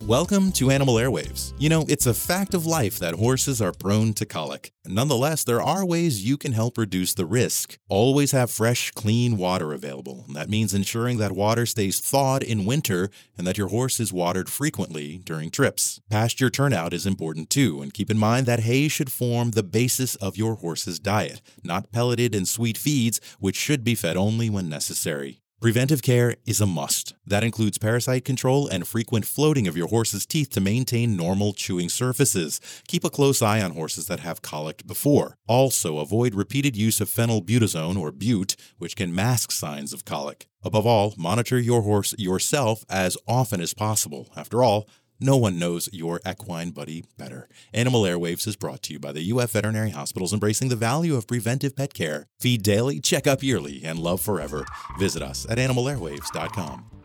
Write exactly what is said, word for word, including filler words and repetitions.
Welcome to Animal Airwaves. You know, it's a fact of life that horses are prone to colic. Nonetheless, there are ways you can help reduce the risk. Always have fresh, clean water available. That means ensuring that water stays thawed in winter and that your horse is watered frequently during trips. Pasture turnout is important too, and keep in mind that hay should form the basis of your horse's diet, not pelleted and sweet feeds, which should be fed only when necessary. Preventive care is a must. That includes parasite control and frequent floating of your horse's teeth to maintain normal chewing surfaces. Keep a close eye on horses that have colicked before. Also, avoid repeated use of phenylbutazone or bute, which can mask signs of colic. Above all, monitor your horse yourself as often as possible. After all, no one knows your equine buddy better. Animal Airwaves is brought to you by the U F Veterinary Hospitals, embracing the value of preventive pet care. Feed daily, check up yearly, and love forever. Visit us at animal airwaves dot com.